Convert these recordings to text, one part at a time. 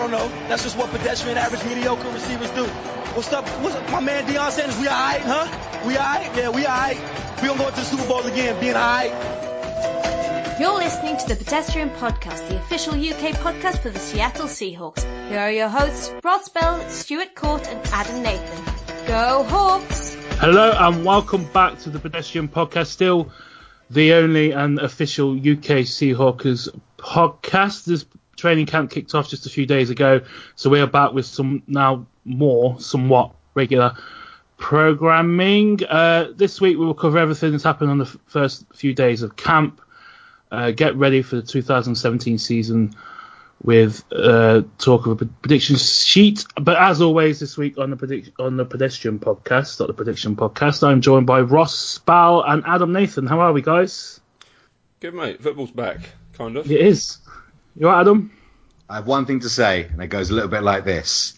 don't know. That's just what pedestrian, average, mediocre receivers do. What's up, my man Deion Sanders? We all right, huh? We all right? Yeah, we all right. We gonna go to the Super Bowl again, being all right. You're listening to the Pedestrian Podcast, the official UK podcast for the Seattle Seahawks. Here are your hosts, Ross Bell, Stuart Court and Adam Nathan. Go Hawks! Hello and welcome back to the Pedestrian Podcast, still the only and official UK Seahawkers podcast. This training camp kicked off just a few days ago, so we are back with some now more somewhat regular programming. This week we will cover everything that's happened on the first few days of camp. Get ready for the 2017 season with talk of a prediction sheet. But as always, this week on the Pedestrian Podcast, not the Prediction Podcast, I'm joined by Ross Bell and Adam Nathan. How are we, guys? Good, mate. Football's back, kind of. It is. You all right, Adam? I have one thing to say, and it goes a little bit like this.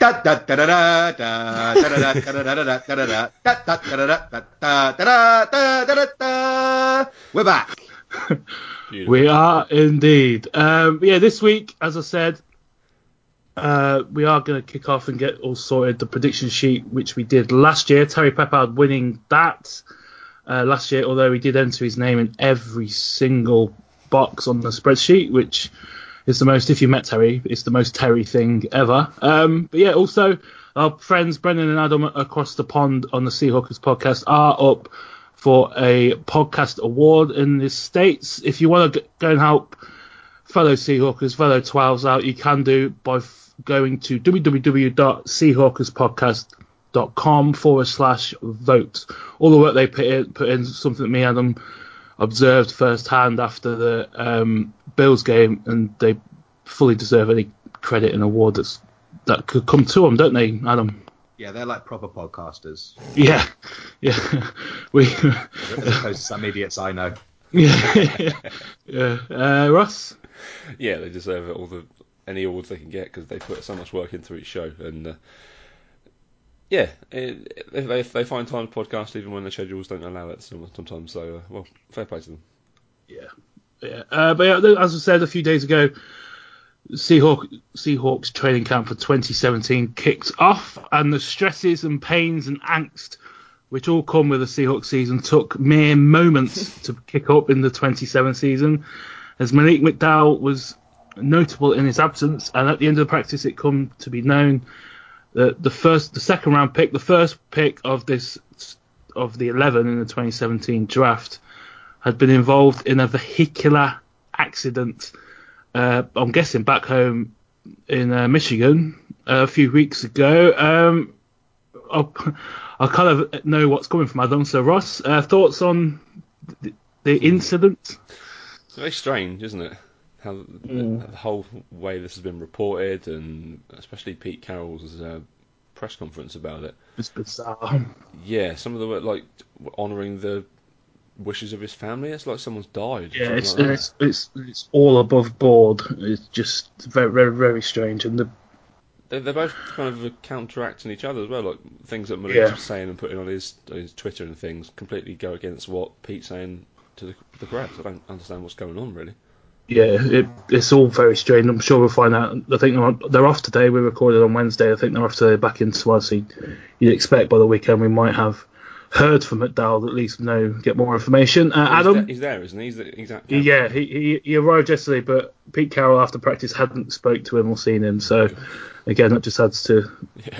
We're back. We are indeed. This week, as I said, we are going to kick off and get all sorted. The prediction sheet, which we did last year, Terry Peppard winning that last year, although he did enter his name in every single box on the spreadsheet, which is the most, if you met Terry, it's the most Terry thing ever. Also, our friends Brendan and Adam across the pond on the Seahawkers podcast are up for a podcast award in the States. If you want to go and help fellow Seahawkers, fellow 12s out, you can do by going to www.seahawkerspodcast.com/vote. All the work they put in something that me and Adam observed firsthand after the Bills game, and they fully deserve any credit and award that could come to them, don't they, Adam? Yeah, they're like proper podcasters. Yeah. As opposed to some idiots I know. Ross? Yeah, they deserve any awards they can get because they put so much work into each show. And if they find time to podcast even when the schedules don't allow it sometimes. So, fair play to them. As I said a few days ago, Seahawks training camp for 2017 kicked off, and the stresses and pains and angst which all come with the Seahawks season took mere moments to kick up in the 27 season, as Malik McDowell was notable in his absence, and at the end of the practice it come to be known that the second round pick, the first pick of the 11 in the 2017 draft, had been involved in a vehicular accident. I'm guessing back home in Michigan a few weeks ago. I kind of know what's coming from Adam. So Ross, thoughts on the incident? It's very strange, isn't it? How the whole way this has been reported, and especially Pete Carroll's press conference about it. It's bizarre. Yeah, some of the honouring the wishes of his family. It's like someone's died. Yeah, it's all above board. It's just very, very, very strange, and they're both kind of counteracting each other as well. Like things that Malik's saying and putting on his Twitter and things completely go against what Pete's saying to the press. I don't understand what's going on really. Yeah, it's all very strange. I'm sure we'll find out. I think they're off today. We recorded on Wednesday. I think they're off today back in Swansea. You'd expect by the weekend we might have heard from McDowell, at least get more information. Adam? He's there, isn't he? He's the exact captain. Yeah, he arrived yesterday, but Pete Carroll after practice hadn't spoke to him or seen him. So, again, that just adds to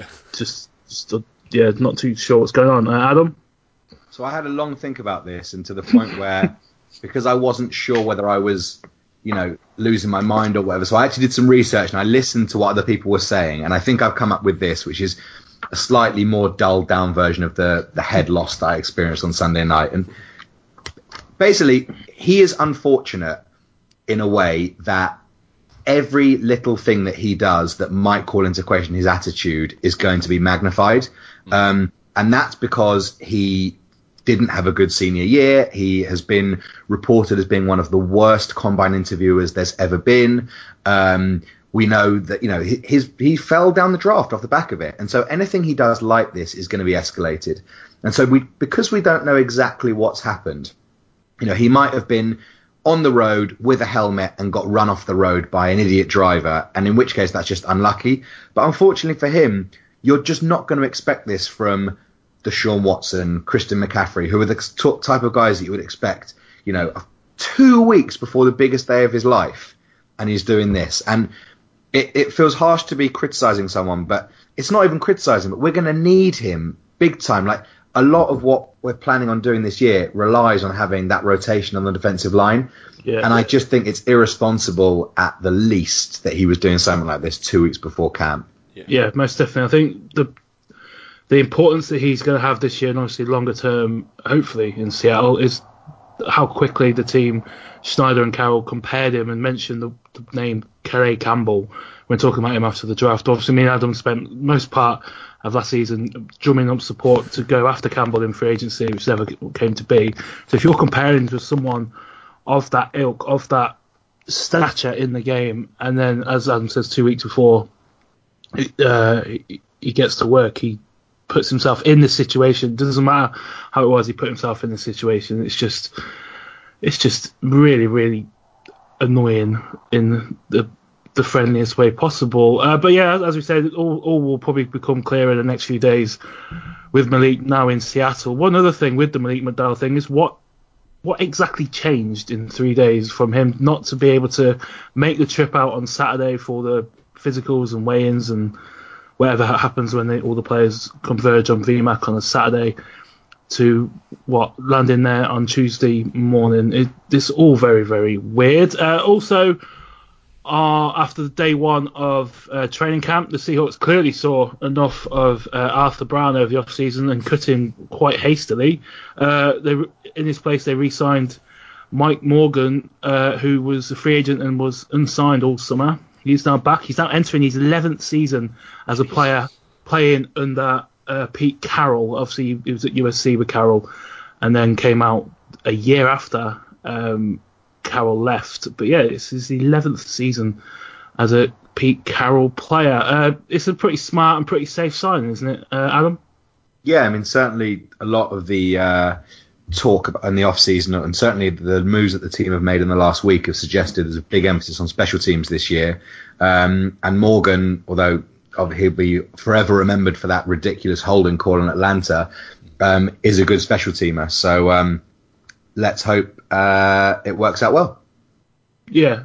not too sure what's going on. Adam? So I had a long think about this, and to the point where, because I wasn't sure whether I was, losing my mind or whatever, so I actually did some research and I listened to what other people were saying, and I think I've come up with this, which is a slightly more dulled down version of the head loss that I experienced on Sunday night. And basically, he is unfortunate in a way that every little thing that he does that might call into question his attitude is going to be magnified. And that's because he didn't have a good senior year. He has been reported as being one of the worst combine interviewers there's ever been. We know that, he fell down the draft off the back of it. And so anything he does like this is going to be escalated. And so because we don't know exactly what's happened, he might have been on the road with a helmet and got run off the road by an idiot driver, and in which case that's just unlucky. But unfortunately for him, you're just not going to expect this from Deshaun Watson, Christian McCaffrey, who are the type of guys that you would expect, 2 weeks before the biggest day of his life, and he's doing this. And it feels harsh to be criticising someone, but it's not even criticising, but we're going to need him big time. Like, a lot of what we're planning on doing this year relies on having that rotation on the defensive line. Yeah. And I just think it's irresponsible at the least that he was doing something like this 2 weeks before camp. Yeah, most definitely. I think the importance that he's going to have this year, and obviously longer term, hopefully in Seattle, is how quickly the team, Schneider and Carroll, compared him and mentioned the name Calais Campbell when talking about him after the draft. Obviously, me and Adam spent most part of last season drumming up support to go after Campbell in free agency, which never came to be. So if you're comparing him to someone of that ilk, of that stature in the game, and then, as Adam says, 2 weeks before he gets to work, he puts himself in this situation. It doesn't matter how it was, he put himself in this situation. It's just really, really annoying in the friendliest way possible. But yeah, as we said, all will probably become clear in the next few days with Malik now in Seattle. One other thing with the Malik McDowell thing is what exactly changed in 3 days from him not to be able to make the trip out on Saturday for the physicals and weigh-ins and whatever happens when all the players converge on VMAC on a Saturday, to landing there on Tuesday morning. It's all very, very weird. Also, after day one of training camp, the Seahawks clearly saw enough of Arthur Brown over the off-season and cut him quite hastily. In his place, they re-signed Mike Morgan, who was a free agent and was unsigned all summer. He's now back. He's now entering his 11th season as a player, playing under Pete Carroll. Obviously, he was at USC with Carroll, and then came out a year after Carroll left. But yeah, this is the 11th season as a Pete Carroll player. It's a pretty smart and pretty safe signing, isn't it, Adam? Yeah, I mean, certainly a lot of the talk in the off-season, and certainly the moves that the team have made in the last week, have suggested there's a big emphasis on special teams this year. And Morgan, although he'll be forever remembered for that ridiculous holding call in Atlanta, is a good special teamer. So let's hope it works out well. Yeah.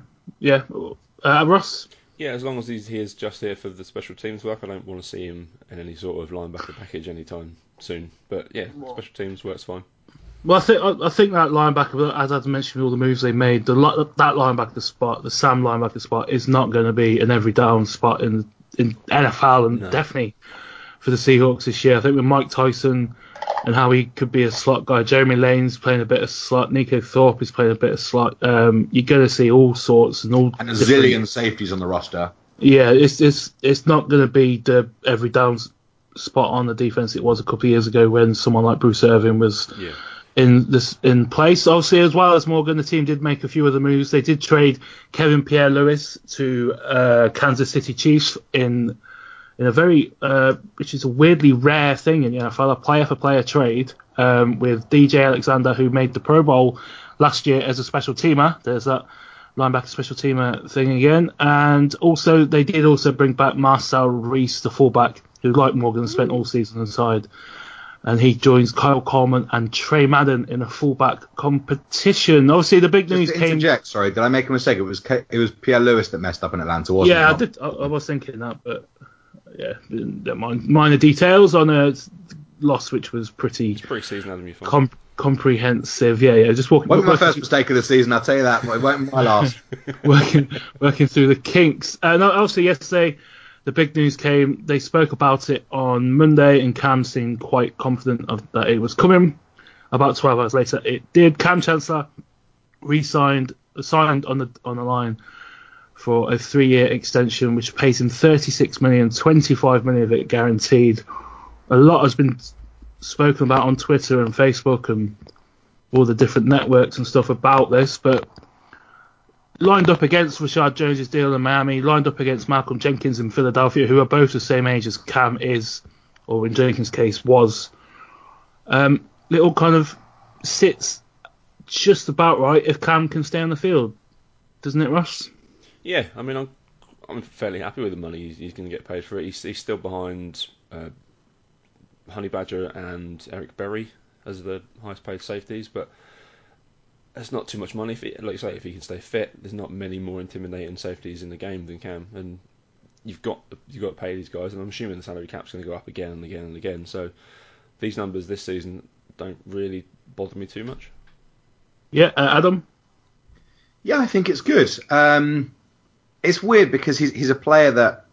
Ross? Yeah, as long as he is just here for the special teams work, I don't want to see him in any sort of linebacker package anytime soon. But yeah, special teams works fine. Well, I think that linebacker, as I mentioned, with all the moves they made, that linebacker spot, the Sam linebacker spot, is not going to be an every down spot in NFL, and definitely for the Seahawks this year. I think with Mike Tyson and how he could be a slot guy, Jeremy Lane's playing a bit of slot, Nico Thorpe is playing a bit of slot. You're going to see all sorts and a zillion safeties on the roster. Yeah, it's not going to be the every down spot on the defense it was a couple of years ago when someone like Bruce Irvin was. Yeah. In place. Obviously, as well as Morgan, the team did make a few other moves. They did trade Kevin Pierre-Louis to Kansas City Chiefs in a very which is a weirdly rare thing in the NFL, a player for player trade with DJ Alexander, who made the Pro Bowl last year as a special teamer. There's that linebacker special teamer thing again. And also they did also bring back Marcel Reese, the fullback, who, like Morgan, spent all season inside. And he joins Kyle Coleman and Trey Madden in a fullback competition. Obviously, the big news came. Sorry, did I make a mistake? It was Pierre-Louis that messed up in Atlanta, wasn't it? Yeah, I did. I was thinking that, but yeah, minor details on a loss which was pretty. It's pre-season, Adam. You find comprehensive. Yeah. Just walking. Wasn't my first mistake of the season, I'll tell you that. It won't be my last. working through the kinks. And obviously, yesterday, the big news came. They spoke about it on Monday, and Cam seemed quite confident that it was coming. About 12 hours later, it did. Cam Chancellor signed on the line for a 3-year extension, which pays him $36 million, $25 million of it guaranteed. A lot has been spoken about on Twitter and Facebook and all the different networks and stuff about this, but lined up against Rashad Jones' deal in Miami, lined up against Malcolm Jenkins in Philadelphia, who are both the same age as Cam is, or in Jenkins' case was. It all kind of sits just about right if Cam can stay on the field, doesn't it, Ross? Yeah, I mean, I'm fairly happy with the money he's going to get paid for it. He's still behind Honey Badger and Eric Berry as the highest paid safeties, but that's not too much money. Like you say, if he can stay fit, there's not many more intimidating safeties in the game than Cam, and you've got to pay these guys, and I'm assuming the salary cap's going to go up again and again and again. So these numbers this season don't really bother me too much. Yeah, Adam? Yeah, I think it's good. It's weird because he's a player that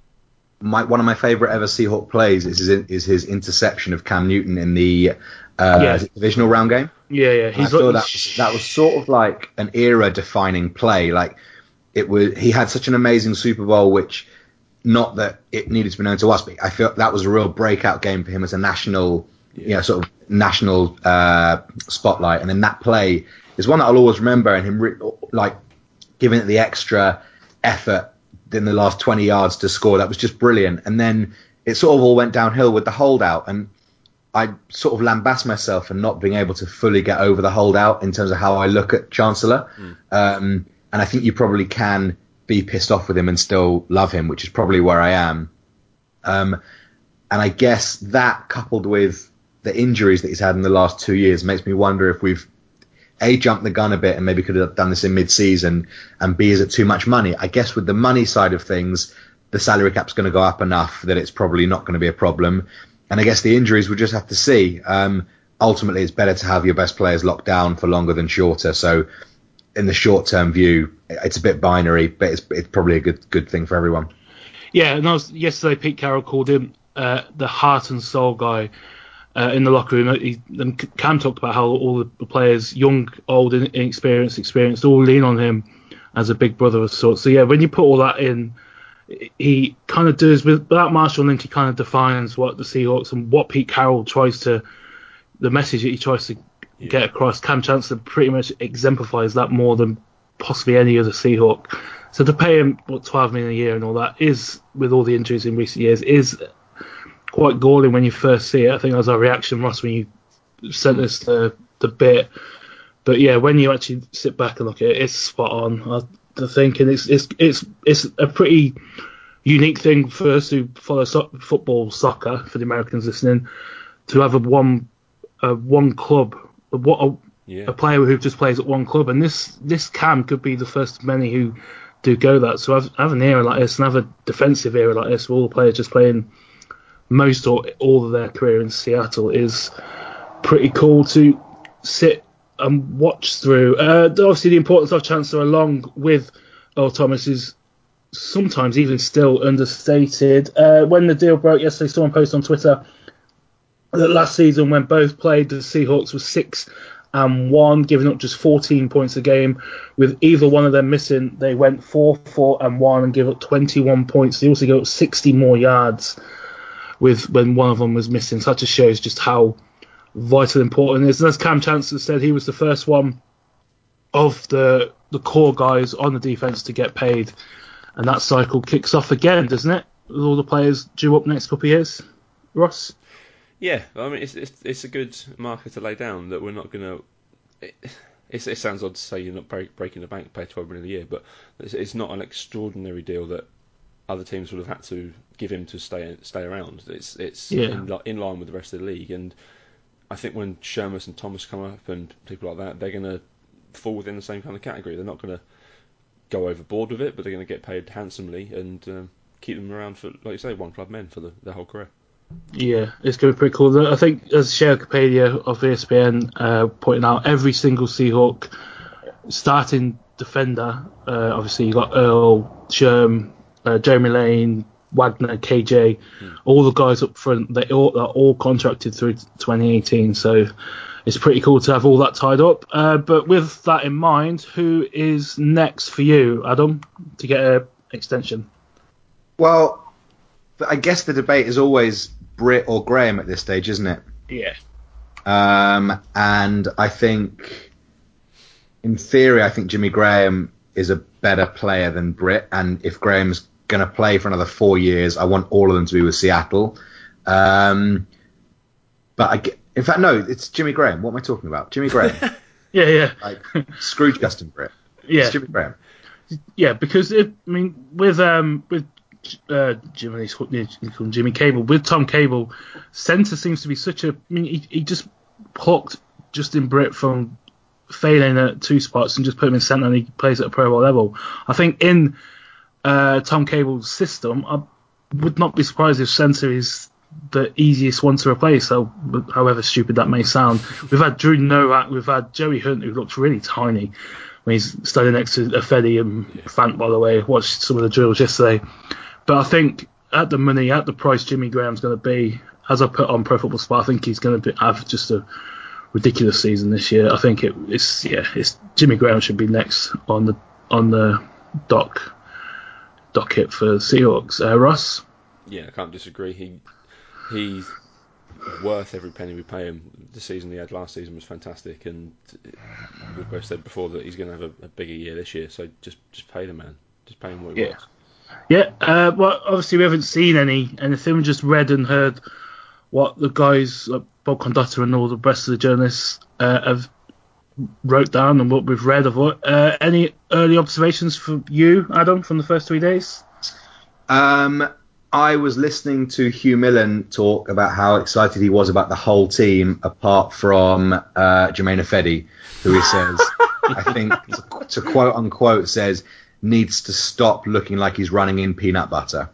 one of my favourite ever Seahawk plays is his interception of Cam Newton in the divisional round game. Yeah. I feel that was sort of like an era-defining play. Like he had such an amazing Super Bowl, which not that it needed to be known to us, but I feel that was a real breakout game for him as a national, sort of national spotlight. And then that play is one that I'll always remember, and him like giving it the extra effort in the last 20 yards to score. That was just brilliant. And then it sort of all went downhill with the holdout, and I sort of lambast myself for not being able to fully get over the holdout in terms of how I look at Chancellor. And I think you probably can be pissed off with him and still love him, which is probably where I am. And I guess that, coupled with the injuries that he's had in the last 2 years, makes me wonder if we've A, jumped the gun a bit and maybe could have done this in mid-season, and B, is it too much money? I guess with the money side of things, the salary cap's going to go up enough that it's probably not going to be a problem. And I guess the injuries we'll just have to see. Ultimately, it's better to have your best players locked down for longer than shorter. So in the short-term view, it's a bit binary, but it's probably a good thing for everyone. Yeah, and yesterday Pete Carroll called him the heart and soul guy in the locker room. And Cam talked about how all the players, young, old, inexperienced, experienced, all lean on him as a big brother of sorts. So yeah, when you put all that in, he kind of does, without Marshall Lynch, he kind of defines what the Seahawks and what Pete Carroll the message that he tries to get across. Cam Chancellor pretty much exemplifies that more than possibly any other Seahawk. So to pay him $12 million a year and all that is, with all the injuries in recent years, is quite galling when you first see it. I think that was our reaction, Ross, when you sent us the bit. But yeah, when you actually sit back and look at it, it's spot on. I think, and it's a pretty unique thing for us who follow football, soccer, for the Americans listening, to have a one club, a player who just plays at one club, and this Cam could be the first of many who do go that. So have an era like this and have a defensive era like this, where all the players just playing most or all of their career in Seattle, is pretty cool to sit and watch through. Obviously, the importance of Chancellor, along with Earl Thomas, is sometimes even still understated. When the deal broke yesterday, someone posted on Twitter that last season, when both played, the Seahawks were 6-1, giving up just 14 points a game. With either one of them missing, they went 4-1 and gave up 21 points. They also gave up 60 more yards when one of them was missing. So that just shows just how vital important it is. And as Cam Chancellor said, he was the first one of the core guys on the defense to get paid, and that cycle kicks off again, doesn't it? With all the players due up next couple of years, Ross. Yeah, I mean it's a good marker to lay down that we're not going to. It sounds odd to say you're not breaking the bank, pay $12 million a year, but it's not an extraordinary deal that other teams would have had to give him to stay around. It's in line with the rest of the league, and I think when Shermus and Thomas come up and people like that, they're going to fall within the same kind of category. They're not going to go overboard with it, but they're going to get paid handsomely and keep them around for, like you say, one club men for their whole career. Yeah, it's going to be pretty cool. I think, as Shea Kapadia of ESPN pointing out, every single Seahawk starting defender, obviously you got Earl, Sherm, Jeremy Lane, Wagner, KJ, all the guys up front, they're all contracted through 2018, so it's pretty cool to have all that tied up. But with that in mind, who is next for you, Adam, to get an extension? Well, I guess the debate is always Britt or Graham at this stage, isn't it? Yeah. And I think, in theory, I think Jimmy Graham is a better player than Britt, and if Graham's going to play for another 4 years, I want all of them to be with Seattle. But in fact, no, it's Jimmy Graham. What am I talking about? Jimmy Graham. Yeah. Like, screw Justin Britt. Yeah. Jimmy Graham. Yeah, because with Jimmy Cable, with Tom Cable, centre seems to be such a. I mean, he just plucked Justin Britt from failing at 2 spots and just put him in centre, and he plays at a Pro Bowl level. I think in Tom Cable's system, I would not be surprised if centre is the easiest one to replace. So, however stupid that may sound, we've had Drew Nowak, we've had Joey Hunt, who looks really tiny when he's standing next to Fedi and Fant. By the way, watched some of the drills yesterday. But I think at the money, at the price Jimmy Graham's going to be, as I put on Pro Football Spot, I think he's going to have just a ridiculous season this year. I think it's Jimmy Graham should be next on the docket for Seahawks. Russ? Yeah, I can't disagree. He's worth every penny we pay him. The season he had last season was fantastic, and we've both said before that he's going to have a bigger year this year. So just pay the man. Just pay him what he wants. Yeah. Well, obviously we haven't seen anything. We just read and heard what the guys like Bob Condotta and all the rest of the journalists have wrote down and what we've read of it. Any early observations from you, Adam, from the first 3 days? I was listening to Hugh Millen talk about how excited he was about the whole team, apart from Jermaine Ifedi, who he says, I think, to quote unquote, says, needs to stop looking like he's running in peanut butter,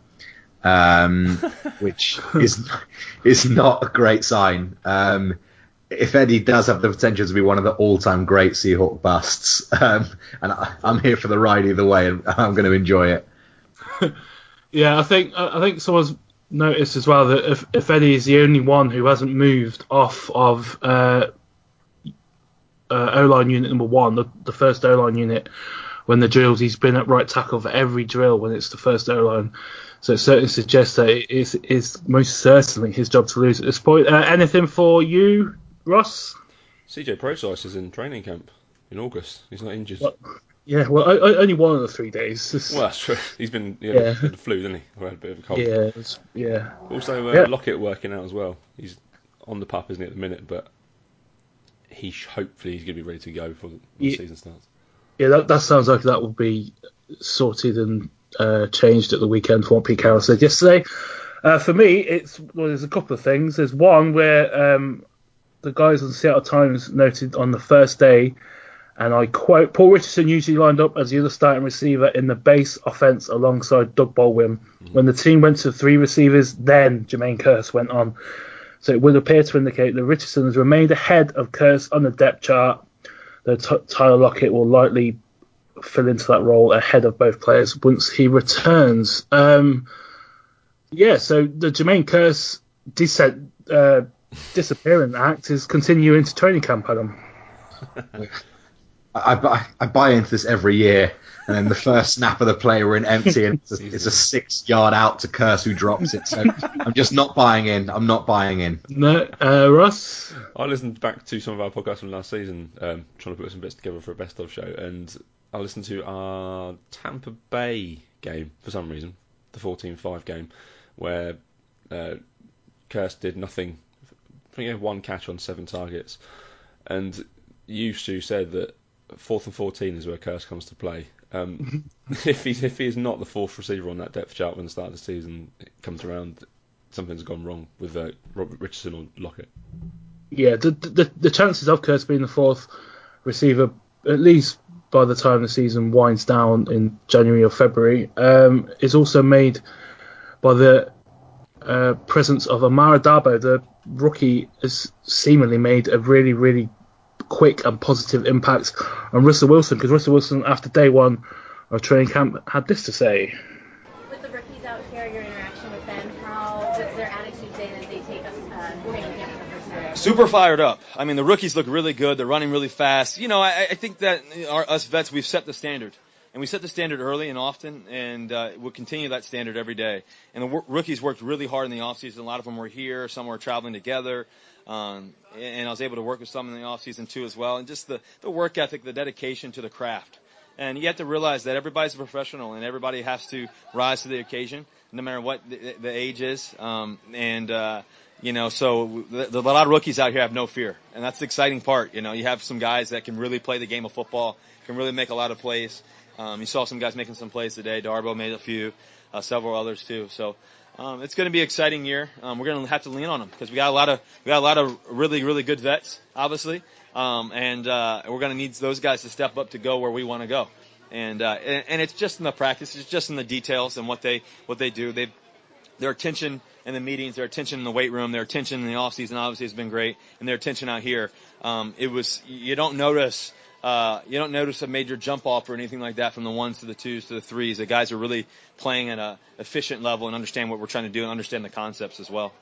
which is not a great sign. Ifedi does have the potential to be one of the all-time great Seahawk busts, and I'm here for the ride either way, and I'm going to enjoy it. Yeah, I think someone's noticed as well that if Eddie is the only one who hasn't moved off of O-line unit number 1, the first O-line unit, when the drills, he's been at right tackle for every drill when it's the first O-line. So it certainly suggests that it is most certainly his job to lose at this point. Anything for you, Ross? CJ Procise is in training camp in August. He's not injured. Only one of the 3 days. Well, that's true. He's been had the flu, didn't he? Or had a bit of a cold. Yeah. Also, Lockett working out as well. He's on the pup, isn't he, at the minute? But hopefully he's going to be ready to go before the season starts. Yeah, that sounds like that will be sorted and changed at the weekend from what Pete Carroll said yesterday. For me, there's a couple of things. There's one where the guys on the Seattle Times noted on the first day, and I quote, Paul Richardson usually lined up as the other starting receiver in the base offense alongside Doug Baldwin. Mm-hmm. When the team went to 3 receivers, then Jermaine Kearse went on. So it would appear to indicate that Richardson has remained ahead of Kearse on the depth chart, though Tyler Lockett will likely fill into that role ahead of both players once he returns. So the Jermaine Kearse disappearing act is continuing to training camp, Adam. I buy into this every year, and then the first snap of the play we're in empty, and it's a 6-yard out to Kearse who drops it. So I'm just not buying in. I'm not buying in. No, Russ? I listened back to some of our podcasts from last season, trying to put some bits together for a best of show, and I listened to our Tampa Bay game for some reason, the 14-5 game, where Kearse did nothing. I think he had 1 catch on 7 targets, and you, Stu, said that 4th and 14 is where Kearse comes to play. If he is not the 4th receiver on that depth chart when the start of the season comes around, something's gone wrong with Robert Richardson or Lockett. Yeah, the chances of Kearse being the 4th receiver, at least by the time the season winds down in January or February, is also made by the presence of Amara Darboh. The rookie has seemingly made a really, really quick and positive impact on Russell Wilson, because Russell Wilson, after day 1 of training camp, had this to say. With the rookies out here, your interaction with them, what's their attitude today as they take us training camp for the first time? Super fired up. I mean, the rookies look really good. They're running really fast. I think that us vets, we've set the standard. And we set the standard early and often, and we'll continue that standard every day. And the rookies worked really hard in the offseason. A lot of them were here. Some were traveling together. And I was able to work with some in the offseason too as well. And just the work ethic, the dedication to the craft. And you have to realize that everybody's a professional and everybody has to rise to the occasion, no matter what the age is. So a lot of rookies out here have no fear. And that's the exciting part. You have some guys that can really play the game of football, can really make a lot of plays. You saw some guys making some plays today. Darbo made a few, several others too. So it's going to be an exciting year. We're going to have to lean on them because we got a lot of really, really good vets, obviously. We're going to need those guys to step up to go where we want to go. And it's just in the practice, it's just in the details and what they do. Their attention in the meetings, their attention in the weight room, their attention in the off season obviously has been great, and their attention out here. You don't notice a major jump off or anything like that from the 1s to the 2s to the 3s. The guys are really playing at a efficient level and understand what we're trying to do and understand the concepts as well.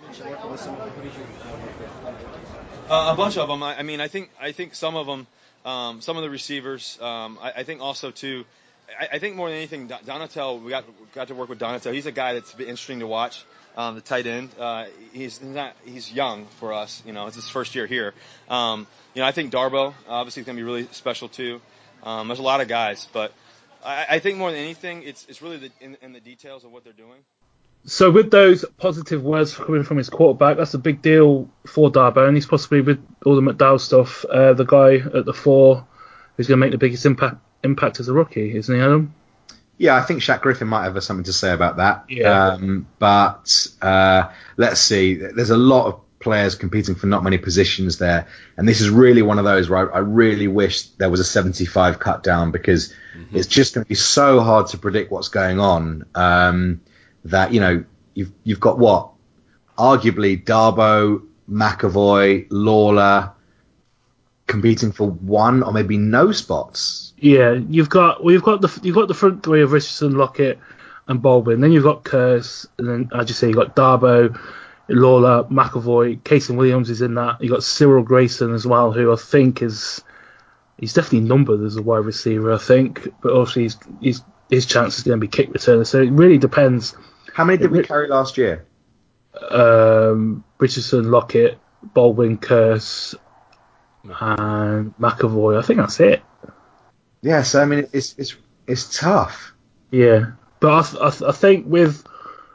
A bunch of them. I think some of them, some of the receivers. I think also too. I think more than anything, Donatel. We got to work with Donatel. He's a guy that's been interesting to watch. The tight end. He's young for us. It's his first year here. I think Darbo obviously is going to be really special too. There's a lot of guys, but I think more than anything, it's really in the details of what they're doing. So with those positive words coming from his quarterback, that's a big deal for Darbo, and he's possibly, with all the McDowell stuff, the guy at the 4 who's going to make the biggest impact as a rookie, isn't he, Adam? Yeah, I think Shaq Griffin might have something to say about that. Yeah. But let's see. There's a lot of players competing for not many positions there, and this is really one of those where I really wish there was a 75 cut down, because it's just going to be so hard to predict what's going on. That you've got what, arguably Darbo, McAvoy, Lawler competing for one or maybe no spots. Yeah, you've got the front 3 of Richardson, Lockett, and Baldwin. Then you've got Kearse, and then, as you say, you've got Darbo, Lawler, McAvoy, Casey Williams is in that. You've got Cyril Grayson as well, who I think he's definitely numbered as a wide receiver, I think, but also his chance is going to be kick returner. So it really depends. How many did we carry last year? Richardson, Lockett, Baldwin, Kearse, and McAvoy. I think that's it. Yeah, so I mean, it's tough. Yeah, but I think there's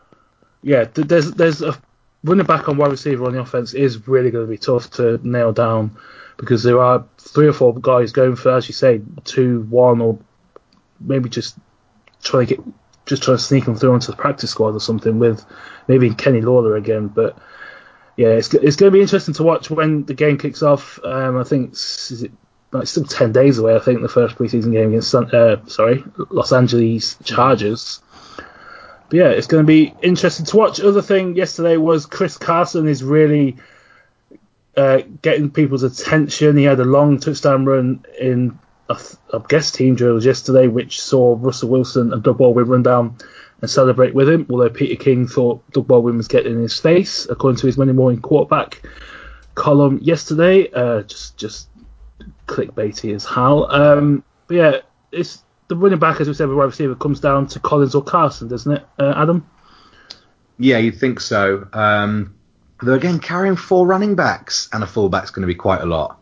a running back on wide receiver on the offense is really going to be tough to nail down, because there are 3 or 4 guys going for, as you say, 2, 1, or maybe just trying to sneak them through onto the practice squad or something, with maybe Kenny Lawler again. But yeah, it's going to be interesting to watch when the game kicks off. I think it's still 10 days away. I think the first preseason game against Los Angeles Chargers. But yeah, it's going to be interesting to watch. Other thing yesterday was Chris Carson is really getting people's attention. He had a long touchdown run in I guess team drills yesterday, which saw Russell Wilson and Doug Baldwin run down and celebrate with him, although Peter King thought Doug Baldwin was getting in his face, according to his Monday Morning Quarterback column yesterday. Just clickbaity as hell. But yeah, it's the running back, as we said, with wide receiver, comes down to Collins or Carson, doesn't it, Adam? Yeah, you'd think so. Though again, carrying 4 running backs and a fullback's going to be quite a lot.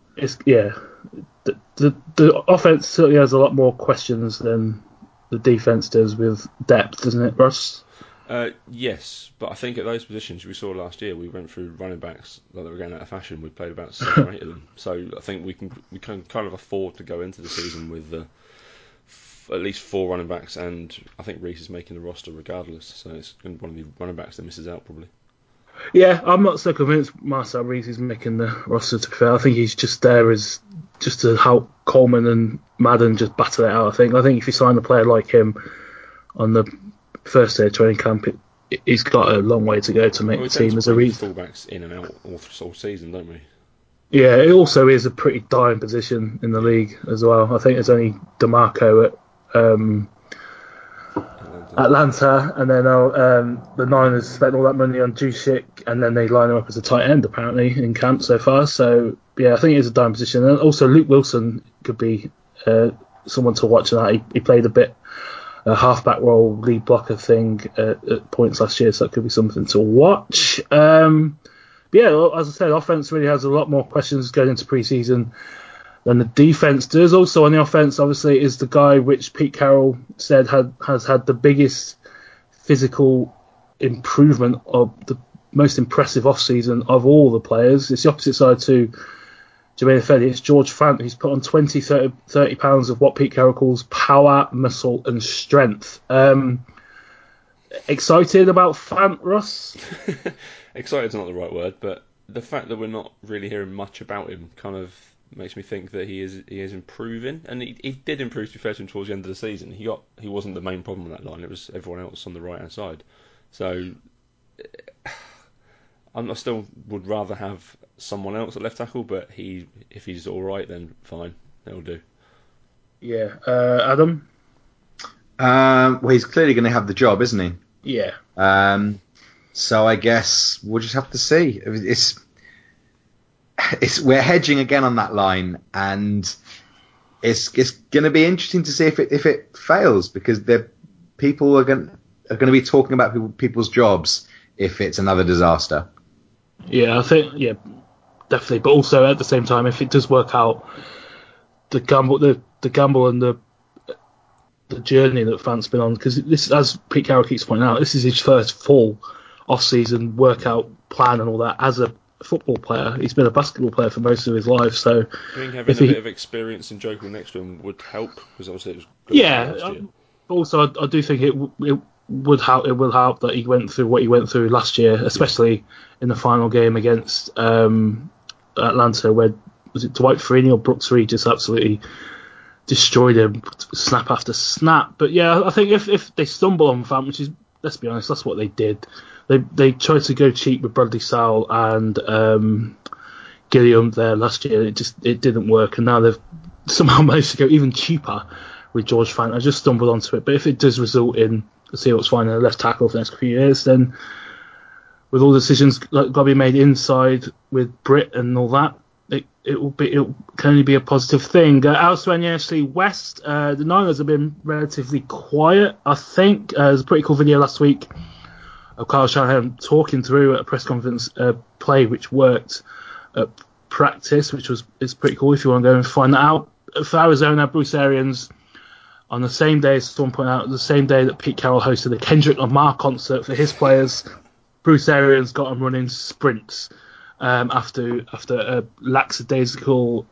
The offense certainly has a lot more questions than the defense does with depth, doesn't it, Russ? Yes, but I think at those positions we saw last year, we went through running backs like they were going out of fashion. We played about 7 or 8 of them, so I think we can kind of afford to go into the season with at least 4 running backs, and I think Reese is making the roster regardless, so it's going to be one of the running backs that misses out probably. Yeah, I'm not so convinced Marcel Reese is making the roster, to be fair. I think he's just there as just to help Coleman and Madden just battle it out. I think if you sign a player like him on the first day of training camp, he's got a long way to go to make the team as a Reese. Fullbacks in and out all season, don't we? Yeah, it also is a pretty dying position in the league as well. I think there's only DeMarco at Atlanta, and then the Niners spent all that money on Juszczyk, and then they line him up as a tight end apparently in camp so far. So yeah, I think it is a dying position. And also Luke Wilson could be someone to watch. And he played a bit halfback role, lead blocker thing at points last year, so that could be something to watch. But yeah, as I said, offense really has a lot more questions going into preseason Then the defense does. Also on the offense, obviously, is the guy which Pete Carroll said has had the biggest physical improvement of the most impressive off-season of all the players. It's the opposite side to Jermaine Fedi. It's George Fant, who's put on 30 pounds of what Pete Carroll calls power, muscle, and strength. Excited about Fant, Russ? Excited's not the right word, but the fact that we're not really hearing much about him kind of makes me think that he is improving, and he did improve, to be fair to him, towards the end of the season. He wasn't the main problem on that line; it was everyone else on the right hand side. So I still would rather have someone else at left tackle, but if he's all right, then fine, that'll do. Yeah, Adam. Well, he's clearly going to have the job, isn't he? Yeah. So I guess we'll just have to see. We're hedging again on that line, and it's going to be interesting to see if it fails, because people are going to be talking about people's jobs if it's another disaster. Yeah, I think definitely. But also at the same time, if it does work out, the gamble and the journey that Fant's been on, because this, as Pete Carroll keeps pointing out, this is his first full off-season workout plan and all that as a football player. He's been a basketball player for most of his life, so I think having a bit of experience and Joker next to him would help, because obviously it was good last year. Also I do think it would help. It will help that he went through what he went through last year, especially in the final game against Atlanta, where was it Dwight Freeney or Brooks Reed just absolutely destroyed him snap after snap. But yeah, I think if they stumble on Fant, which is, let's be honest, that's what they did. They tried to go cheap with Bradley Sowell and Gilliam there last year. It didn't work, and now they've somehow managed to go even cheaper with George Fant. I just stumbled onto it, but if it does result in the Seahawks finding a left tackle for the next few years, then with all the decisions got to be made inside with Britt and all that, it can only be a positive thing. Elsewhere in the NFC West, the Niners have been relatively quiet. I think there's a pretty cool video last week of Kyle Shanahan talking through at a press conference play which worked at practice, which is pretty cool if you want to go and find that out. For Arizona, Bruce Arians, on the same day, as someone pointed out, the same day that Pete Carroll hosted the Kendrick Lamar concert for his players, Bruce Arians got them running sprints after a lackadaisical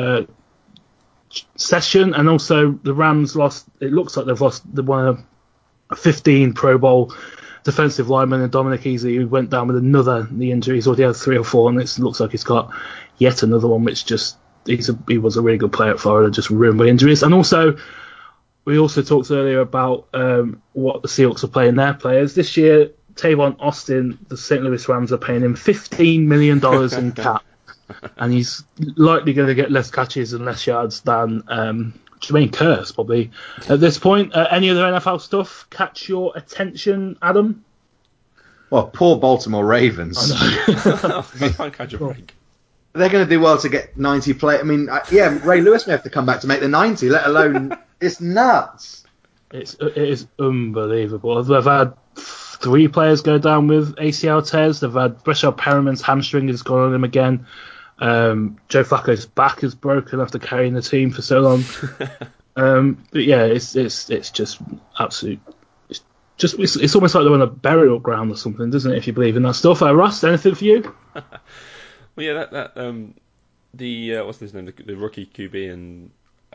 session. And also the Rams lost, it looks like they've lost one of 15 Pro Bowl defensive linemen, and Dominic Easley, who went down with another knee injury. He's already had 3 or 4, and it looks like he's got yet another one, which just he was a really good player at Florida, just ruined by injuries. And also, we also talked earlier about what the Seahawks are playing their players this year. Tavon Austin, the St. Louis Rams are paying him $15 million in cap, and he's likely going to get less catches and less yards than Jermaine Kearse probably at this point. Any other NFL stuff catch your attention, Adam? Well, poor Baltimore Ravens. I can't catch a break. They're going to do well to get 90 play. I mean, Ray Lewis may have to come back to make the 90, let alone it's nuts. It is unbelievable. They've had 3 players go down with ACL tears. They've had Breshad Perriman's hamstring has gone on him again. Joe Flacco's back is broken after carrying the team for so long. But yeah, it's just absolute. It's almost like they're on a burial ground or something, doesn't it? If you believe in that stuff. Russ, anything for you? Well, yeah, the what's his name? The rookie QB in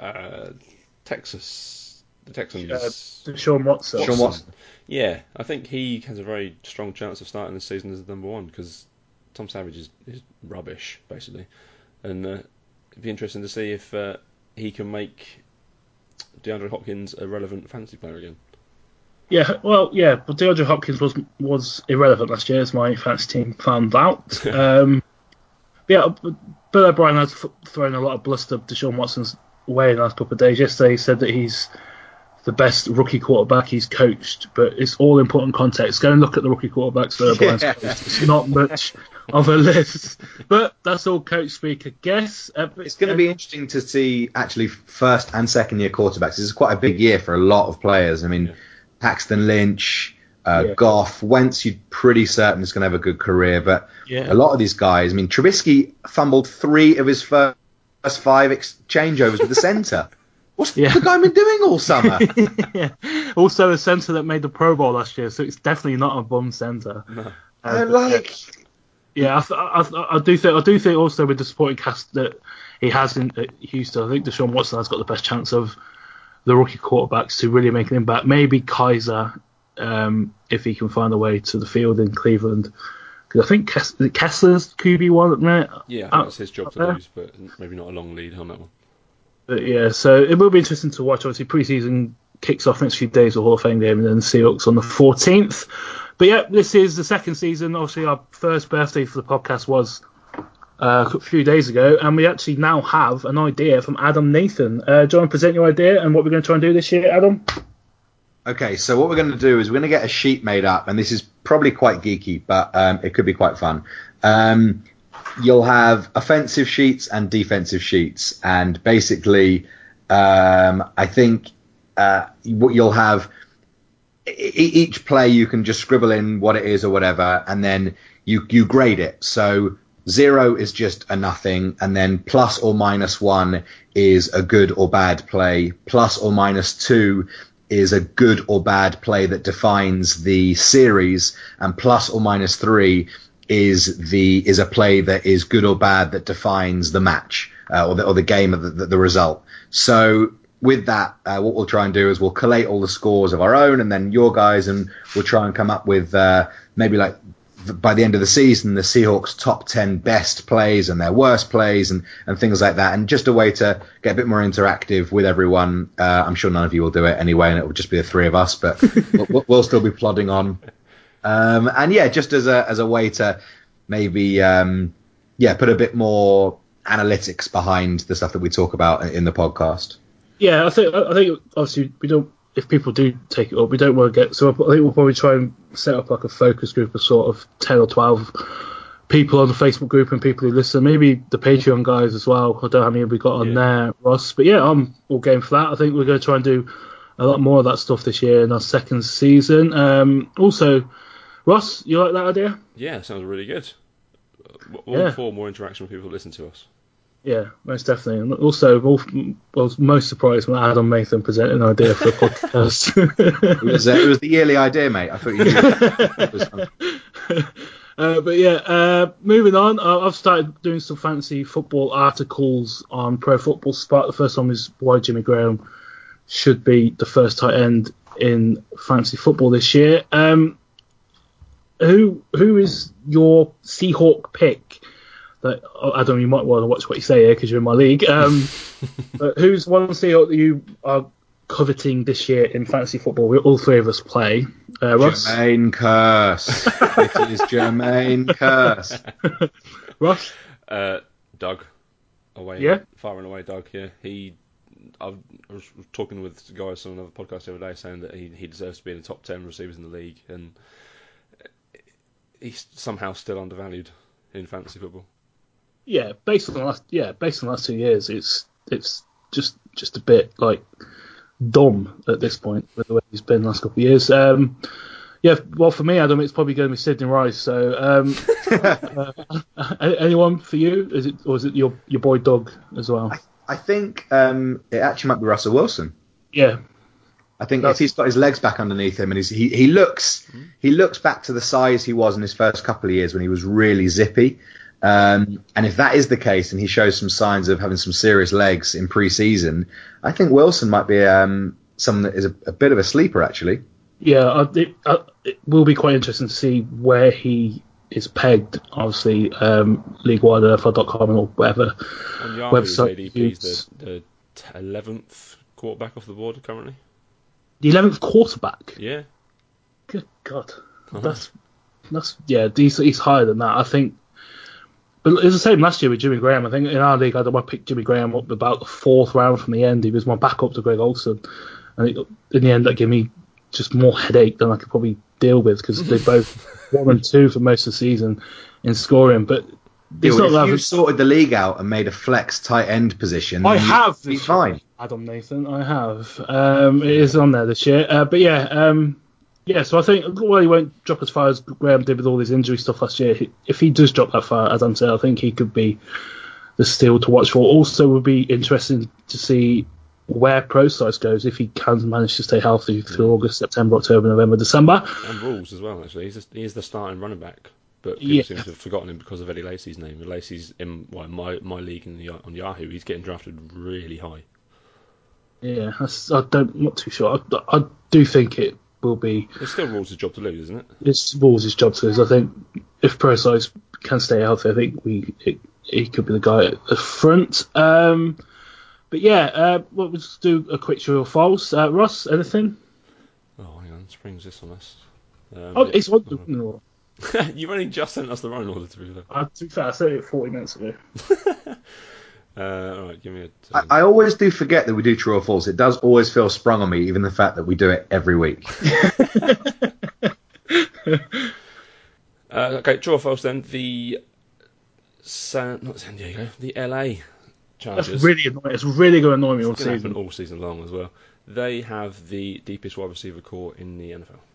Texas, the Texans. Deshaun Watson. Yeah, I think he has a very strong chance of starting the season as the number 1, because Tom Savage is rubbish, basically. And it'd be interesting to see if he can make DeAndre Hopkins a relevant fantasy player again. Yeah, well, yeah, but DeAndre Hopkins was irrelevant last year, as my fantasy team found out. Yeah, Bill O'Brien has thrown a lot of bluster Deshaun Watson's way in the last couple of days. Yesterday he said that he's the best rookie quarterback he's coached, but it's all important context. Go and look at the rookie quarterbacks that O'Brien's coached. It's not much of a list, but that's all coach speak, I guess. It's going to be interesting to see actually first and second year quarterbacks. This is quite a big year for a lot of players. I mean, Paxton Lynch, Goff, Wentz, you're pretty certain is going to have a good career, but a lot of these guys, I mean, Trubisky fumbled 3 of his first first 5 changeovers with the centre. What's Yeah. the guy been doing all summer? Yeah. Also a centre that made the Pro Bowl last year, so it's definitely not a bum centre. No. Yeah, I do think also with the supporting cast that he has in at Houston, I think Deshaun Watson has got the best chance of the rookie quarterbacks to really make an impact. Maybe Kaiser, if he can find a way to the field in Cleveland. Because I think Kessler's QB1, right? Yeah, I think it's his job to lose, but maybe not a long lead on that one. But yeah, so it will be interesting to watch. Obviously, preseason kicks off next few days, the Hall of Fame game, and then the Seahawks on the 14th. But yeah, this is the second season. Obviously, our first birthday for the podcast was a few days ago, and we actually now have an idea from Adam Nathan. Do you want to present your idea and what we're going to try and do this year, Adam? Okay, so what we're going to do is we're going to get a sheet made up, and this is probably quite geeky, but it could be quite fun. You'll have offensive sheets and defensive sheets, and basically, I think what you'll have, each play you can just scribble in what it is or whatever, and then you grade it. So 0 is just a nothing, and then plus or minus 1 is a good or bad play. Plus or minus 2 is a good or bad play that defines the series, and plus or minus 3 is a play that is good or bad that defines the match or the game of the result. So with that, what we'll try and do is we'll collate all the scores of our own and then your guys, and we'll try and come up with maybe like by the end of the season, the Seahawks' top 10 best plays and their worst plays and things like that. And just a way to get a bit more interactive with everyone. I'm sure none of you will do it anyway, and it will just be the three of us, but we'll still be plodding on. And yeah, just as a way to maybe, put a bit more analytics behind the stuff that we talk about in the podcast. Yeah, I think obviously we don't. If people do take it up, we don't want to get. So I think we'll probably try and set up like a focus group of sort of 10 or 12 people on the Facebook group and people who listen. Maybe the Patreon guys as well. I don't know how many we got on there, Ross. But yeah, I'm all game for that. I think we're going to try and do a lot more of that stuff this year in our second season. Also, Ross, you like that idea? Yeah, sounds really good. All for more interaction with people who listen to us. Yeah, most definitely. And also, I was most surprised when Adam Nathan presented an idea for a podcast. It was the yearly idea, mate. I thought you knew it was fun. But yeah, moving on. I've started doing some fantasy football articles on Pro Football Spot. The first one was why Jimmy Graham should be the first tight end in fantasy football this year. Who is your Seahawk pick? That Adam, you might want to watch what you say here because you're in my league. But who's one Seahawk that you are coveting this year in fantasy football? All three of us play. Ross? Jermaine Kearse. It is Jermaine Kearse. Ross? Doug. Away. Yeah? Far and away, Doug. Yeah. I was talking with guys on another podcast the other day saying that he deserves to be in the top 10 receivers in the league, and he's somehow still undervalued in fantasy football. Yeah, based on the last 2 years, it's just a bit like dumb at this point with the way he's been the last couple of years. Well, for me, Adam, it's probably going to be Sidney Rice. So, anyone for you? Is it your boy Doug as well? I think it actually might be Russell Wilson. Yeah. I think if he's got his legs back underneath him and he looks back to the size he was in his first couple of years when he was really zippy. And if that is the case and he shows some signs of having some serious legs in pre-season, I think Wilson might be someone that is a bit of a sleeper, actually. Yeah, it will be quite interesting to see where he is pegged. Obviously, league-wide NFL.com or whatever on Yahoo, website. He's the 11th quarterback off the board currently. The 11th quarterback? Yeah. Good God. That's he's higher than that. I think. But it was the same last year with Jimmy Graham. I think in our league, I picked Jimmy Graham up about the 4th round from the end. He was my backup to Greg Olsen. And in the end, that gave me just more headache than I could probably deal with because they both 1 and 2 for most of the season in scoring. But it's not if you sorted the league out and made a flex tight end position, I have. Be fine. Adam Nathan, I have. It is on there this year. But yeah. So I think, he won't drop as far as Graham did with all his injury stuff last year. If he does drop that far, as I'm saying, I think he could be Steele to watch for. Also, would be interesting to see where Procise goes if he can manage to stay healthy through August, September, October, November, December. And Rules as well, actually. He is the starting running back, but people seem to have forgotten him because of Eddie Lacy's name. Lacy's in my league on Yahoo. He's getting drafted really high. Yeah, I'm not too sure. I do think it will be. It's still Rules' job to lose, isn't it? It's Rules' job to lose. I think if Procise can stay healthy, I think he could be the guy at the front. But yeah, we'll just do a quick true or false. Ross, anything? Oh, hang on, springs this on us. It's on. You've only just sent us the running order, to be fair. To be fair, I said it 40 minutes ago. All right, give me I always do forget that we do true or false. It does always feel sprung on me, even the fact that we do it every week. Okay, true or false then. The not San Diego, the LA Chargers. That's really annoying. It's really going to annoy me all It's going to season. happen all season long as well. They have the deepest wide receiver core in the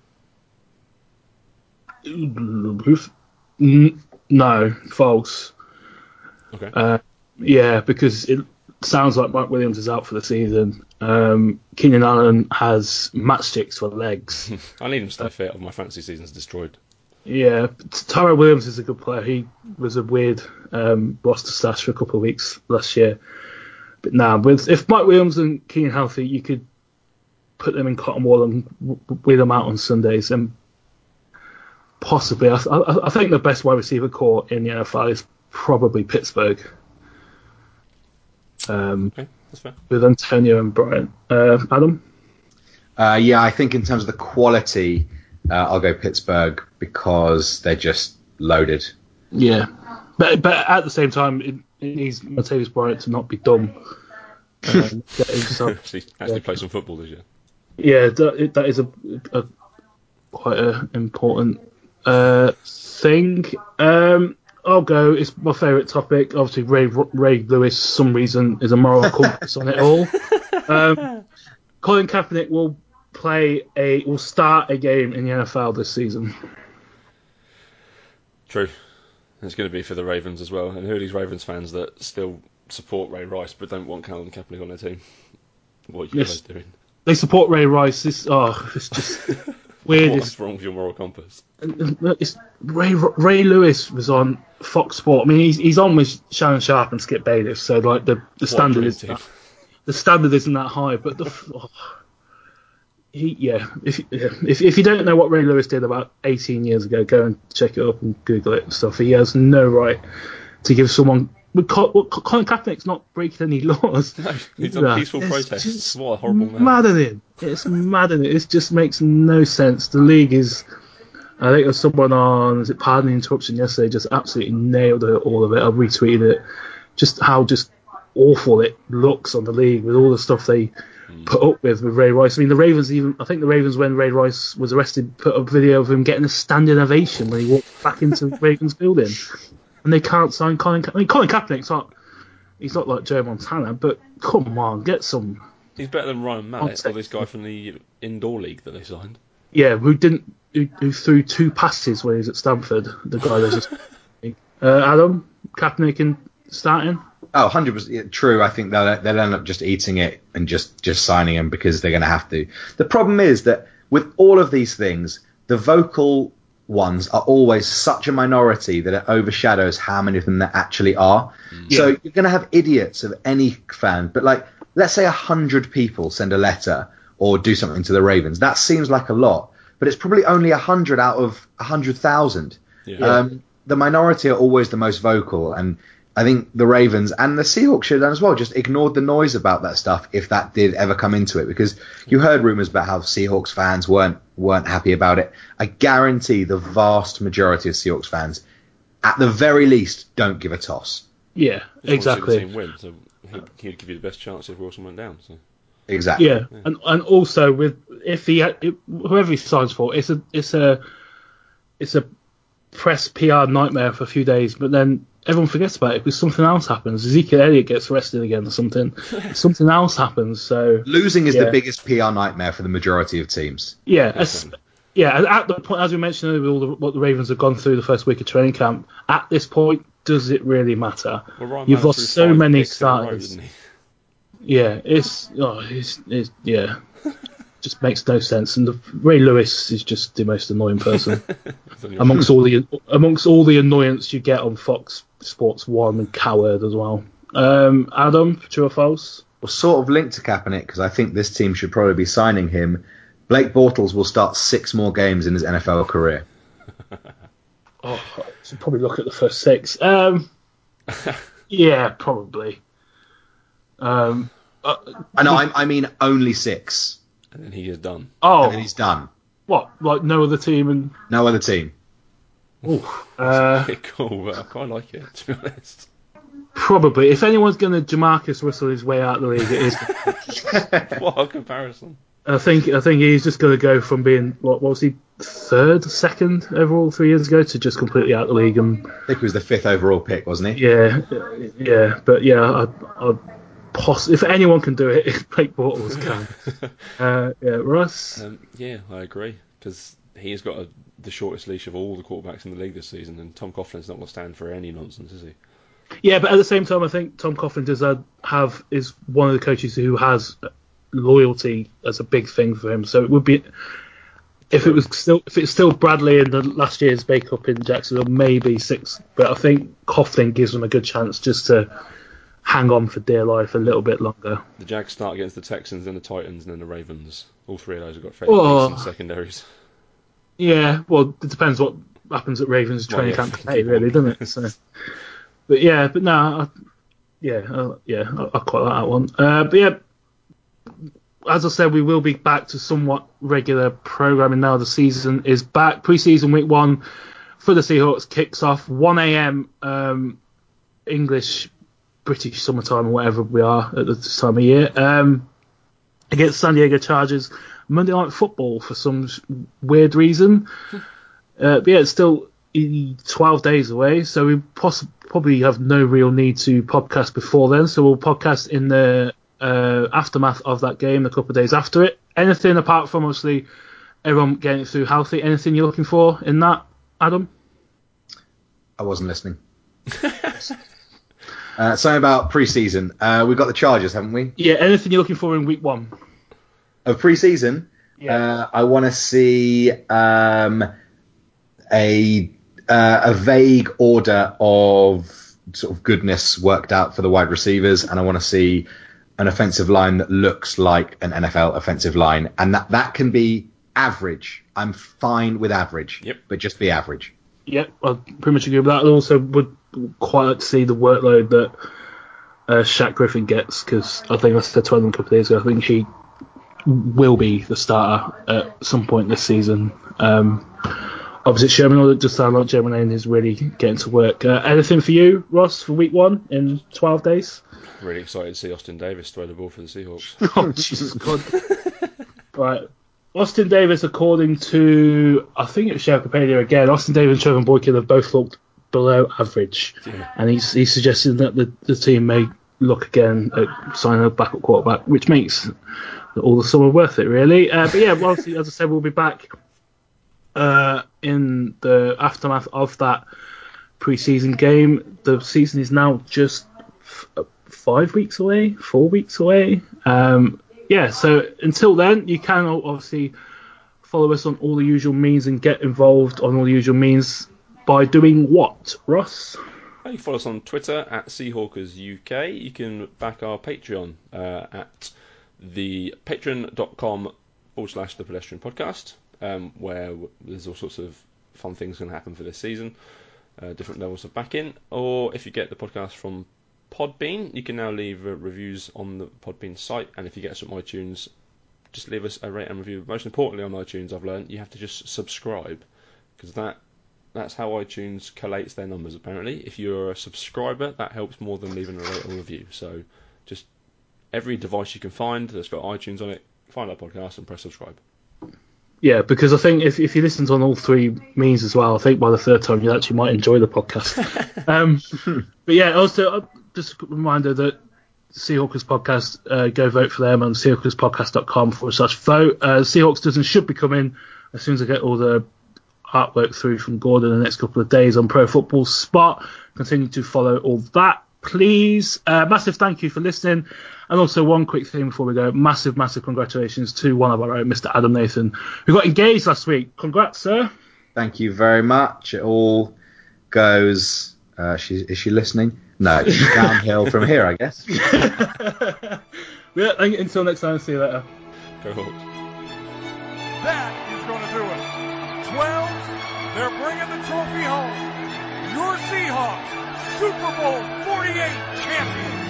NFL. No, false. Okay. Yeah, because it sounds like Mike Williams is out for the season. Keenan Allen has matchsticks for legs. I need him to stay fit, or my fantasy season's destroyed. Yeah, Tyrell Williams is a good player. He was a weird roster stash for a couple of weeks last year. But now, if Mike Williams and Keenan healthy, you could put them in cotton wool and wheel them out on Sundays. And possibly, I think the best wide receiver core in the NFL is probably Pittsburgh. Okay, that's fair. With Antonio and Brian. Adam? Yeah, I think in terms of the quality, I'll go Pittsburgh because they're just loaded. Yeah, but at the same time, it needs Martavis Bryant to not be dumb. Actually play some football this year. Yeah, that is a quite an important thing. I'll go. It's my favourite topic. Obviously, Ray Lewis, for some reason, is a moral compass on it all. Colin Kaepernick will start a game in the NFL this season. True. It's going to be for the Ravens as well. And who are these Ravens fans that still support Ray Rice but don't want Colin Kaepernick on their team? What are you guys doing? They support Ray Rice. It's just weird. What's wrong with your moral compass? Ray Lewis was on Fox Sport. I mean, he's on with Shannon Sharp and Skip Bayless, so like the standard isn't that high. But if you don't know what Ray Lewis did about 18 years ago, go and check it up and Google it and stuff. He has no right to give someone. Colin Kaepernick's not breaking any laws. No, he's on peaceful protests. What a horrible man. Maddening. It's maddening. It just makes no sense. The league is. I think there's someone on, Pardon the Interruption yesterday, just absolutely nailed all of it. I retweeted it. Just how awful it looks on the league with all the stuff they put up with Ray Rice. I mean, the Ravens when Ray Rice was arrested, put up a video of him getting a standing ovation when he walked back into the Ravens building. And they can't sign Colin Kaepernick. I mean, Colin Kaepernick's he's not like Joe Montana, but come on, get some. He's better than Ryan Mallett, or this guy from the indoor league that they signed. Yeah, who threw 2 passes when he was at Stanford. The guy that just Adam Kaepernick in starting. Oh, 100% true. I think they'll end up just eating it and just signing him because they're going to have to. The problem is that with all of these things, the vocal ones are always such a minority that it overshadows how many of them there actually are. Yeah. So you're going to have idiots of any fan, but like, let's say 100 people send a letter or do something to the Ravens. That seems like a lot, but it's probably only 100 out of 100,000. Yeah. The minority are always the most vocal, and I think the Ravens and the Seahawks should have done as well, just ignored the noise about that stuff if that did ever come into it, because you heard rumours about how Seahawks fans weren't happy about it. I guarantee the vast majority of Seahawks fans, at the very least, don't give a toss. Yeah, exactly. The team win, so he'd give you the best chance if Wilson went down. So. Exactly. Yeah, and also whoever he signs for, it's a press PR nightmare for a few days, but then everyone forgets about it because something else happens. Ezekiel Elliott gets arrested again or something. Something else happens. So losing is the biggest PR nightmare for the majority of teams. Yeah, at the point, as we mentioned, with what the Ravens have gone through the first week of training camp, at this point, does it really matter? Well, Ryan You've Mallett lost threw so 5 many picks in a row, starters. didn't he? Yeah, it's just makes no sense. And Ray Lewis is just the most annoying person amongst all the annoyance you get on Fox Sports 1 and Coward as well. Adam, true or false? Well, sort of linked to Kaepernick, because I think this team should probably be signing him. Blake Bortles will start 6 more games in his NFL career. I should probably look at the first 6. Yeah, probably. I mean only 6. And then he is done. Oh, And then he's done. what? Like no other team and No other team. Pretty cool, but I quite like it, to be honest. Probably. If anyone's going to Jamarcus Russell his way out of the league, it is. What a comparison. I think he's just going to go from being what was he 3rd, 2nd overall 3 years ago to just completely out of the league. And I think he was the 5th overall pick, wasn't he? yeah. But yeah, if anyone can do it, it's Blake Bortles can. Russ. Yeah, I agree, because he's got the shortest leash of all the quarterbacks in the league this season, and Tom Coughlin's not going to stand for any nonsense, is he? Yeah, but at the same time, I think Tom Coughlin is one of the coaches who has loyalty as a big thing for him. So it would be if it's still Bradley in the last year's Bake-Up in Jacksonville, maybe 6. But I think Coughlin gives him a good chance just to hang on for dear life a little bit longer. The Jags start against the Texans, then the Titans, and then the Ravens. All 3 of those have got fairly decent secondaries. Yeah, well, it depends what happens at Ravens training camp today, really, doesn't it? So, I quite like that one. But yeah, as I said, we will be back to somewhat regular programming now. The season is back. Pre-season week 1 for the Seahawks kicks off 1 a.m. English, British summertime, or whatever we are at this time of year, against San Diego Chargers. Monday Night Football for some weird reason. But yeah, it's still 12 days away, so we probably have no real need to podcast before then. So we'll podcast in the aftermath of that game, a couple of days after it. Anything apart from obviously everyone getting it through healthy? Anything you're looking for in that, Adam? I wasn't listening. Something about pre-season. We've got the Chargers, haven't we? Yeah, anything you're looking for in week 1? Of pre-season? Yeah. I want to see a vague order of sort of goodness worked out for the wide receivers, and I want to see an offensive line that looks like an NFL offensive line, and that can be average. I'm fine with average, but just be average. Yep, I pretty much agree with that. I also would quite like to see the workload that Shaq Griffin gets, because I think I said to him a couple of days ago, I think he will be the starter at some point this season. Opposite Sherman, or just sound like Jeremy Lane is really getting to work. Anything for you, Ross, for week 1 in 12 days? Really excited to see Austin Davis throw the ball for the Seahawks. Oh, Jesus God. Right. Austin Davis, according to, I think it was Wikipedia again, Austin Davis and Trevor Boykin have both looked below average. Yeah. And he's suggesting that the team may look again at signing a backup quarterback, which makes all the summer worth it, really. But yeah, well, as I said, we'll be back in the aftermath of that pre-season game. The season is now just 4 weeks away. So until then, you can obviously follow us on all the usual means and get involved on all the usual means by doing what, Ross? You can follow us on Twitter at SeahawkersUK. You can back our Patreon at the patreon.com/The Pedestrian Podcast, where there's all sorts of fun things going to happen for this season, different levels of backing. Or if you get the podcast from Podbean, you can now leave reviews on the Podbean site, and if you get us from iTunes, just leave us a rate and review. Most importantly on iTunes, I've learned you have to just subscribe, because that's how iTunes collates their numbers, apparently. If you're a subscriber, that helps more than leaving a rate or review. So just every device you can find that's got iTunes on it, find our podcast and press subscribe. Yeah, because I think if you listen on all 3 means as well, I think by the 3rd time you actually might enjoy the podcast. But yeah, also just a reminder that Seahawkers Podcast, go vote for them on seahawkerspodcast.com/vote. Seahawks dozen should be coming as soon as I get all the artwork through from Gordon in the next couple of days on Pro Football Spot. Continue to follow all that, please. Massive thank you for listening. And also one quick thing before we go. Massive congratulations to one of our own, Mr. Adam Nathan, who got engaged last week. Congrats, sir. Thank you very much. It all goes... is she listening? No, downhill from here, I guess. Yeah, until next time, see you later. Go Hawks. That is going to do it. 12, they're bringing the trophy home. Your Seahawks, Super Bowl 48 champions.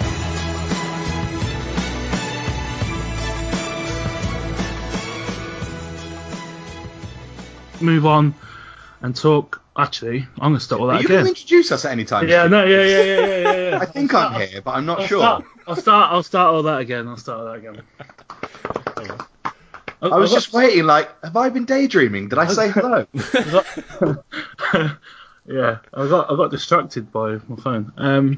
Move on and talk. Actually, I'm going to start all that again. You can introduce us at any time. Yeah, no, yeah. I think I'm here, but I'm not sure. I'll start all that again. I was just waiting, like, have I been daydreaming? Did I say hello? Yeah, I got distracted by my phone.